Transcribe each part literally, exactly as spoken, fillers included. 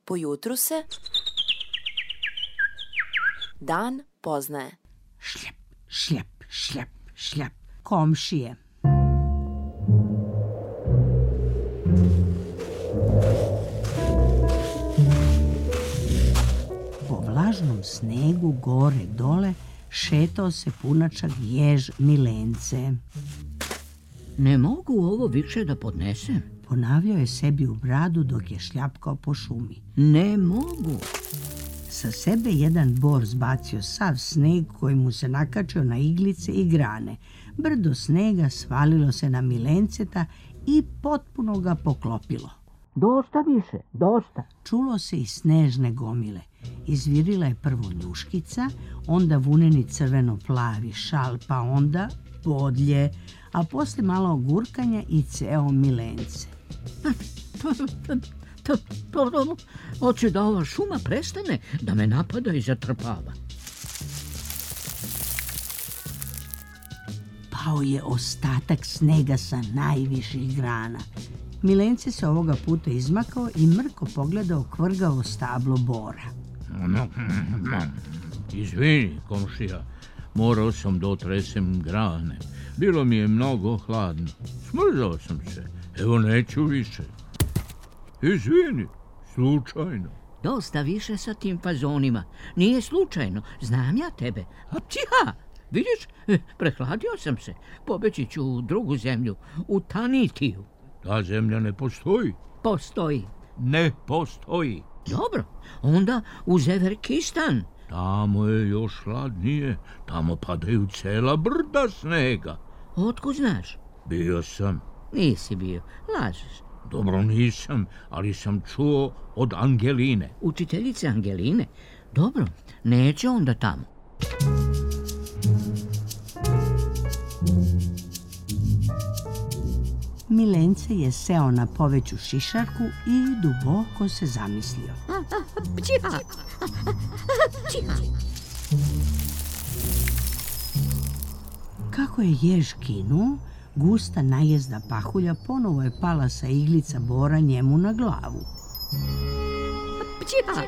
Po jutru se dan poznaje. Šljep, šljep, šljep, šljep. Komšije. Po vlažnom snegu gore dole šetao se punačak jež Milence. Ne mogu ovo više da podnesem. Ponavljao je sebi u bradu dok je šljapkao po šumi. Ne mogu. Sa sebe jedan bor zbacio sav sneg koji mu se nakačio na iglice i grane. Brdo snega svalilo se na Milenceta i potpuno ga poklopilo. Dosta više, dosta. Čulo se i snežne gomile. Izvirila je prvo njuškica, onda vuneni crveno-plavi šal, pa onda podlje, a posle malo gurkanja i ceo Milence. Hoće da ova šuma prestane, da me napada i zatrpava. Pao je ostatak snega sa najviših grana. Milence se ovoga puta izmakao i mrko pogledao kvrgavo stablo bora. Izvini, komšija, morao sam da otresem grane. Bilo mi je mnogo hladno. Smrzao sam se. Evo neću više. Izvini, slučajno. Dosta više sa tim fazonima. Nije slučajno. Znam ja tebe. A ptiha, vidiš, prehladio sam se. Pobeći ću u drugu zemlju, u Tanitiju. Ta zemlja ne postoji. Postoji. Ne postoji. Dobro, onda u Zeverkistan. Tamo je još hladnije. Tamo padaju cela brda snega. Otkud znaš? Bio sam. Nisi bio, lažeš. Dobro, nisam, ali sam čuo od Angeline. Učiteljice Angeline? Dobro, neće onda tamo. Milence je seo na poveću šišarku i duboko se zamislio. Ptiha! Ptiha! Kako je jež kinuo, gusta najezda pahulja ponovo je pala sa iglica bora njemu na glavu. Ptiha!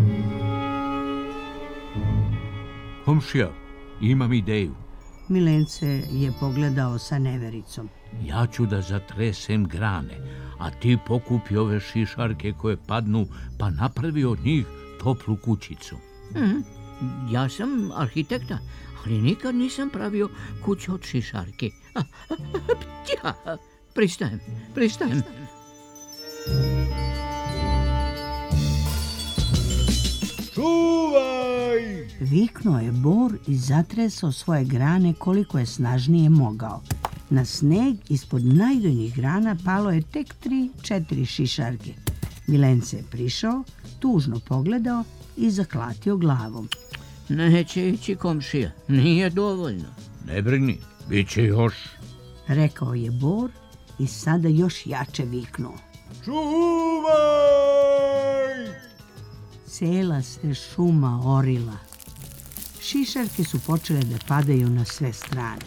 Komšija, imam ideju. Milence je pogledao sa nevericom. Ja ću da zatresem grane, a ti pokupi ove šišarke koje padnu, pa napravi od njih toplu kućicu. Mm, ja sam arhitekta, ali nikad nisam pravio kuću od šišarke. Ptiha! Pristajem, pristajem. Čuvaj! Viknuo je bor i zatresao svoje grane koliko je snažnije mogao. Na sneg ispod najdonjih grana palo je tek tri, četiri šišarke. Milence je prišao, tužno pogledao i zaklatio glavom. Neće ići, komšija, nije dovoljno. Ne brini, bit će još. Rekao je bor i sada još jače viknuo. Čuvaj! Cela se šuma orila. Šišarke su počele da padaju na sve strane.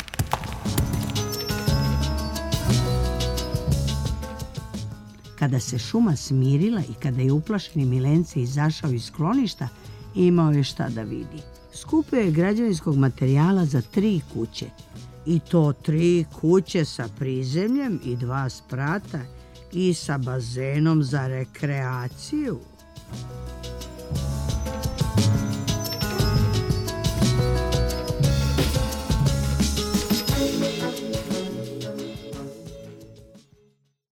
Kada se šuma smirila i kada je uplašeni Milence izašao iz skloništa, imao je šta da vidi. Skupio je građevinskog materijala za tri kuće. I to tri kuće sa prizemljem i dva sprata i sa bazenom za rekreaciju.